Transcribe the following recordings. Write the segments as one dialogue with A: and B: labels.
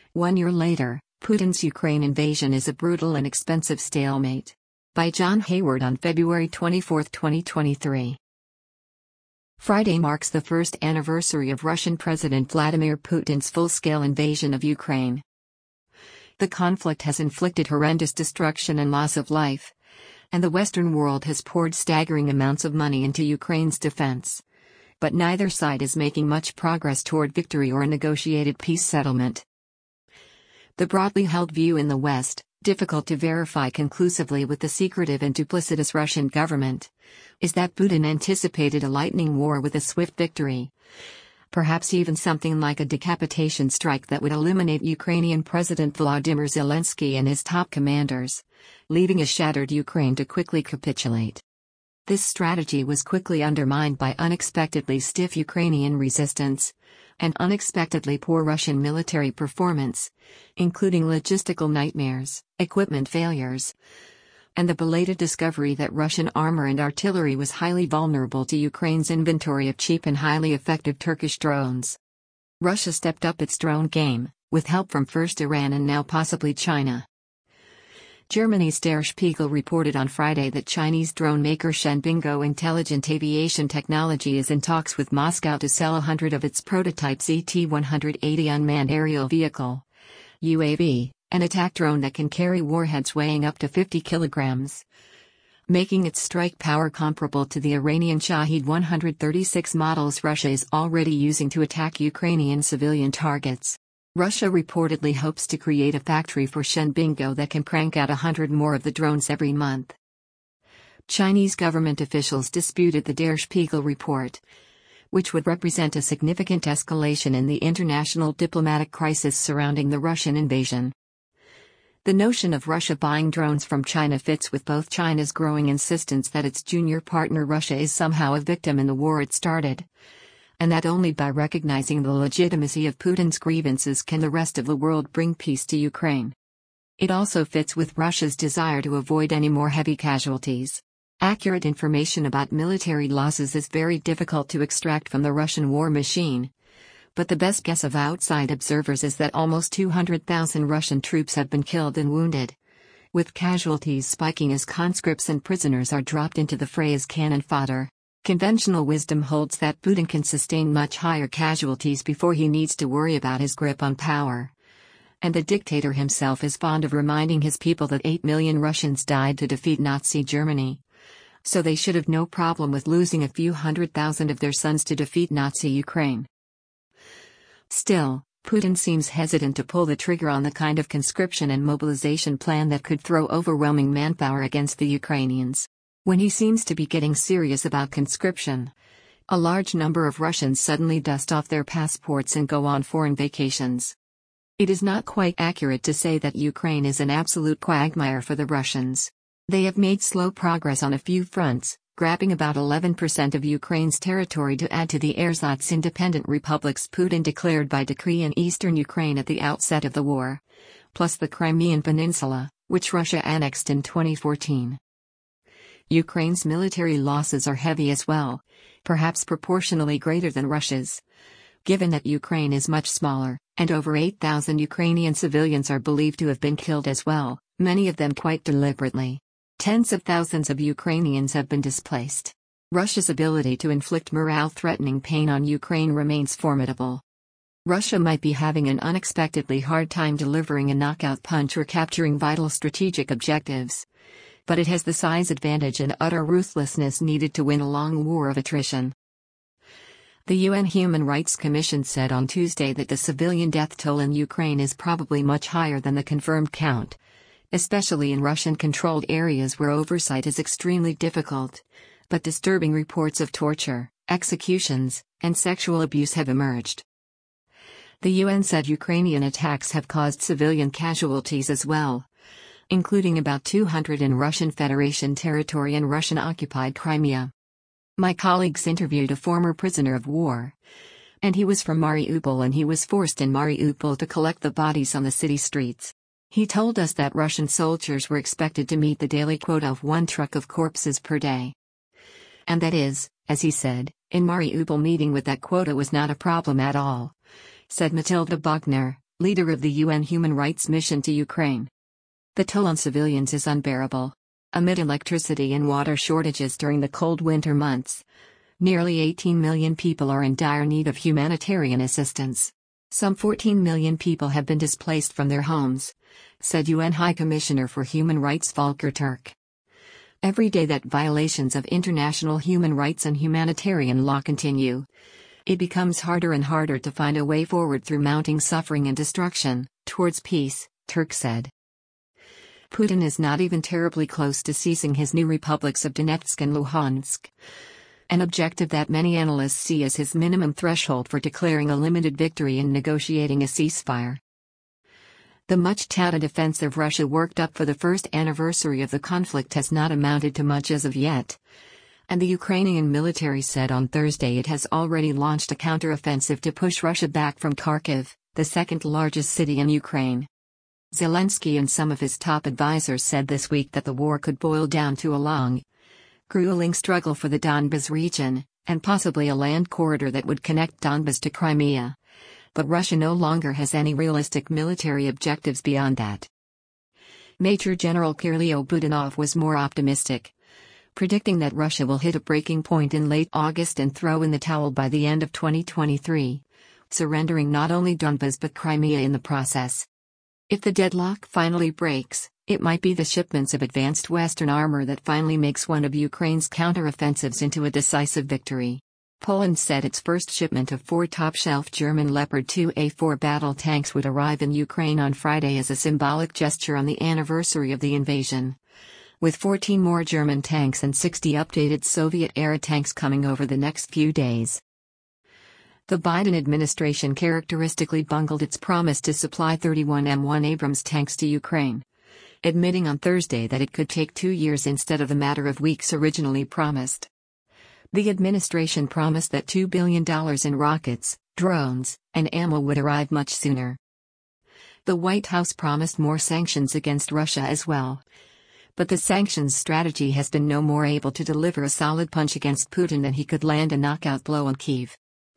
A: 1 year later, Putin's Ukraine invasion is a brutal and expensive stalemate. By John Hayward on February 24, 2023. Friday marks the first anniversary of Russian President Vladimir Putin's full-scale invasion of Ukraine. The conflict has inflicted horrendous destruction and loss of life, and the Western world has poured staggering amounts of money into Ukraine's defense. But neither side is making much progress toward victory or a negotiated peace settlement. The broadly held view in the West, difficult to verify conclusively with the secretive and duplicitous Russian government, is that Putin anticipated a lightning war with a swift victory. Perhaps even something like a decapitation strike that would eliminate Ukrainian President Volodymyr Zelensky and his top commanders, leaving a shattered Ukraine to quickly capitulate. This strategy was quickly undermined by unexpectedly stiff Ukrainian resistance and unexpectedly poor Russian military performance, including logistical nightmares, equipment failures, and the belated discovery that Russian armor and artillery was highly vulnerable to Ukraine's inventory of cheap and highly effective Turkish drones. Russia stepped up its drone game, with help from first Iran and now possibly China. Germany's Der Spiegel reported on Friday that Chinese drone maker Shenbingao Intelligent Aviation Technology is in talks with Moscow to sell 100 of its prototype ZT-180 unmanned aerial vehicle (UAV), an attack drone that can carry warheads weighing up to 50 kilograms, making its strike power comparable to the Iranian Shahed 136 models Russia is already using to attack Ukrainian civilian targets. Russia reportedly hopes to create a factory for Shenbingao that can crank out 100 more of the drones every month. Chinese government officials disputed the Der Spiegel report, which would represent a significant escalation in the international diplomatic crisis surrounding the Russian invasion. The notion of Russia buying drones from China fits with both China's growing insistence that its junior partner Russia is somehow a victim in the war it started, and that only by recognizing the legitimacy of Putin's grievances can the rest of the world bring peace to Ukraine. It also fits with Russia's desire to avoid any more heavy casualties. Accurate information about military losses is very difficult to extract from the Russian war machine, but the best guess of outside observers is that almost 200,000 Russian troops have been killed and wounded, with casualties spiking as conscripts and prisoners are dropped into the fray as cannon fodder. Conventional wisdom holds that Putin can sustain much higher casualties before he needs to worry about his grip on power. And the dictator himself is fond of reminding his people that 8 million Russians died to defeat Nazi Germany. So they should have no problem with losing a few 100,000 of their sons to defeat Nazi Ukraine. Still, Putin seems hesitant to pull the trigger on the kind of conscription and mobilization plan that could throw overwhelming manpower against the Ukrainians. When he seems to be getting serious about conscription, a large number of Russians suddenly dust off their passports and go on foreign vacations. It is not quite accurate to say that Ukraine is an absolute quagmire for the Russians. They have made slow progress on a few fronts, grabbing about 11% of Ukraine's territory to add to the ersatz independent republics Putin declared by decree in eastern Ukraine at the outset of the war, plus the Crimean Peninsula, which Russia annexed in 2014. Ukraine's military losses are heavy as well, perhaps proportionally greater than Russia's. Given that Ukraine is much smaller, and over 8,000 Ukrainian civilians are believed to have been killed as well, many of them quite deliberately. Tens of thousands of Ukrainians have been displaced. Russia's ability to inflict morale-threatening pain on Ukraine remains formidable. Russia might be having an unexpectedly hard time delivering a knockout punch or capturing vital strategic objectives, but it has the size advantage and utter ruthlessness needed to win a long war of attrition. The UN Human Rights Commission said on Tuesday that the civilian death toll in Ukraine is probably much higher than the confirmed count, especially in Russian-controlled areas where oversight is extremely difficult, but disturbing reports of torture, executions, and sexual abuse have emerged. The UN said Ukrainian attacks have caused civilian casualties as well, including about 200 in Russian Federation territory and Russian-occupied Crimea. My colleagues interviewed a former prisoner of war, and he was from Mariupol and he was forced in Mariupol to collect the bodies on the city streets. He told us that Russian soldiers were expected to meet the daily quota of 1 truck of corpses per day. And that is, as he said, in Mariupol meeting with that quota was not a problem at all, said Matilda Bogner, leader of the UN Human Rights Mission to Ukraine. The toll on civilians is unbearable. Amid electricity and water shortages during the cold winter months, nearly 18 million people are in dire need of humanitarian assistance. Some 14 million people have been displaced from their homes, said UN High Commissioner for Human Rights Volker Turk. Every day that violations of international human rights and humanitarian law continue, it becomes harder and harder to find a way forward through mounting suffering and destruction, towards peace, Turk said. Putin is not even terribly close to seizing his new republics of Donetsk and Luhansk, an objective that many analysts see as his minimum threshold for declaring a limited victory and negotiating a ceasefire. The much-touted offensive Russia worked up for the first anniversary of the conflict has not amounted to much as of yet, and the Ukrainian military said on Thursday it has already launched a counter-offensive to push Russia back from Kharkiv, the second-largest city in Ukraine. Zelensky and some of his top advisors said this week that the war could boil down to a long, grueling struggle for the Donbas region, and possibly a land corridor that would connect Donbas to Crimea. But Russia no longer has any realistic military objectives beyond that. Major General Kirill Budanov was more optimistic, predicting that Russia will hit a breaking point in late August and throw in the towel by the end of 2023, surrendering not only Donbas but Crimea in the process. If the deadlock finally breaks, it might be the shipments of advanced Western armor that finally makes one of Ukraine's counteroffensives into a decisive victory. Poland said its first shipment of 4 top-shelf German Leopard 2A4 battle tanks would arrive in Ukraine on Friday as a symbolic gesture on the anniversary of the invasion, with 14 more German tanks and 60 updated Soviet-era tanks coming over the next few days. The Biden administration characteristically bungled its promise to supply 31 M1 Abrams tanks to Ukraine, admitting on Thursday that it could take 2 years instead of the matter of weeks originally promised. The administration promised that $2 billion in rockets, drones, and ammo would arrive much sooner. The White House promised more sanctions against Russia as well. But the sanctions strategy has been no more able to deliver a solid punch against Putin than he could land a knockout blow on Kyiv.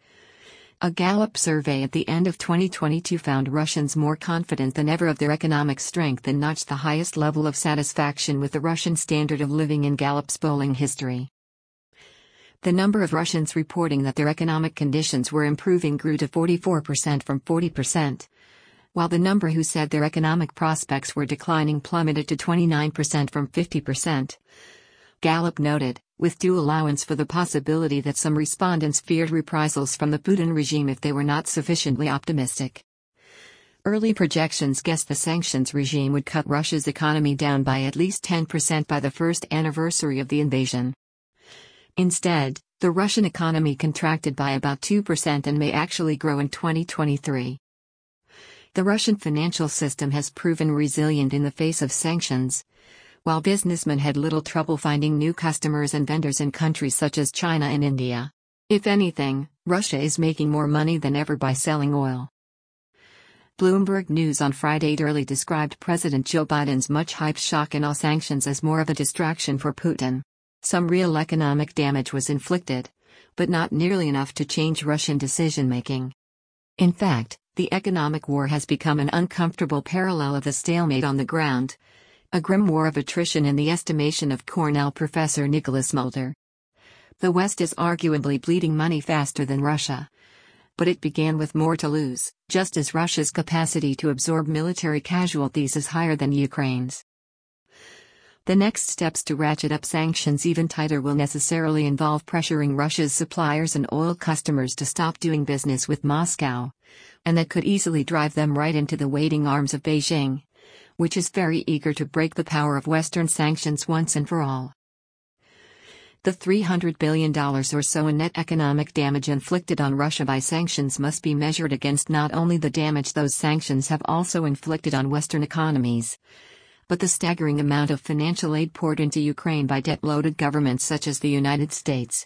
A: A Gallup survey at the end of 2022 found Russians more confident than ever of their economic strength and notched the highest level of satisfaction with the Russian standard of living in Gallup's polling history. The number of Russians reporting that their economic conditions were improving grew to 44% from 40%, while the number who said their economic prospects were declining plummeted to 29% from 50%. Gallup noted, with due allowance for the possibility that some respondents feared reprisals from the Putin regime if they were not sufficiently optimistic. Early projections guessed the sanctions regime would cut Russia's economy down by at least 10% by the first anniversary of the invasion. Instead, the Russian economy contracted by about 2% and may actually grow in 2023. The Russian financial system has proven resilient in the face of sanctions, while businessmen had little trouble finding new customers and vendors in countries such as China and India. If anything, Russia is making more money than ever by selling oil. Bloomberg News on Friday early described President Joe Biden's much-hyped shock and awe sanctions as more of a distraction for Putin. Some real economic damage was inflicted, but not nearly enough to change Russian decision-making. In fact, the economic war has become an uncomfortable parallel of the stalemate on the ground, a grim war of attrition in the estimation of Cornell professor Nicholas Mulder. The West is arguably bleeding money faster than Russia, but it began with more to lose, just as Russia's capacity to absorb military casualties is higher than Ukraine's. The next steps to ratchet up sanctions even tighter will necessarily involve pressuring Russia's suppliers and oil customers to stop doing business with Moscow, and that could easily drive them right into the waiting arms of Beijing, which is very eager to break the power of Western sanctions once and for all. The $300 billion or so in net economic damage inflicted on Russia by sanctions must be measured against not only the damage those sanctions have also inflicted on Western economies, but the staggering amount of financial aid poured into Ukraine by debt-loaded governments such as the United States.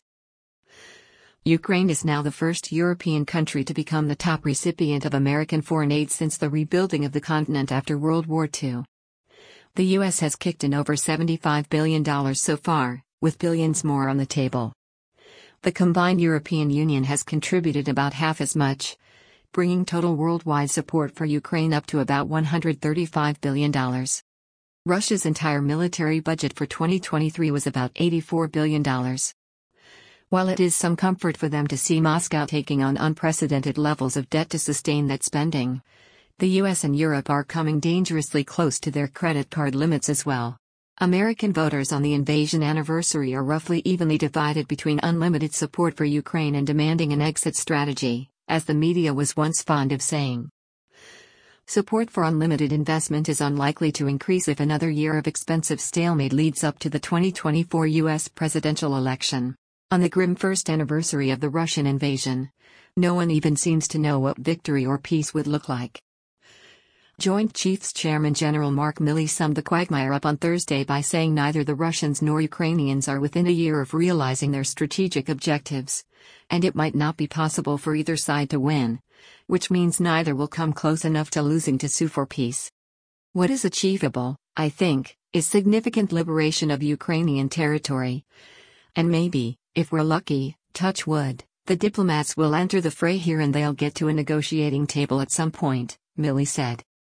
A: Ukraine is now the first European country to become the top recipient of American foreign aid since the rebuilding of the continent after World War II. The U.S. has kicked in over $75 billion so far, with billions more on the table. The combined European Union has contributed about half as much, bringing total worldwide support for Ukraine up to about $135 billion. Russia's entire military budget for 2023 was about $84 billion. While it is some comfort for them to see Moscow taking on unprecedented levels of debt to sustain that spending, the US and Europe are coming dangerously close to their credit card limits as well. American voters on the invasion anniversary are roughly evenly divided between unlimited support for Ukraine and demanding an exit strategy, as the media was once fond of saying. Support for unlimited investment is unlikely to increase if another year of expensive stalemate leads up to the 2024 U.S. presidential election. On the grim first anniversary of the Russian invasion, no one even seems to know what victory or peace would look like. Joint Chiefs Chairman General Mark Milley summed the quagmire up on Thursday by saying neither the Russians nor Ukrainians are within a year of realizing their strategic objectives, and it might not be possible for either side to win, which means neither will come close enough to losing to sue for peace. What is achievable, I think, is significant liberation of Ukrainian territory. And maybe, if we're lucky, touch wood, the diplomats will enter the fray here and they'll get to a negotiating table at some point, Milley said.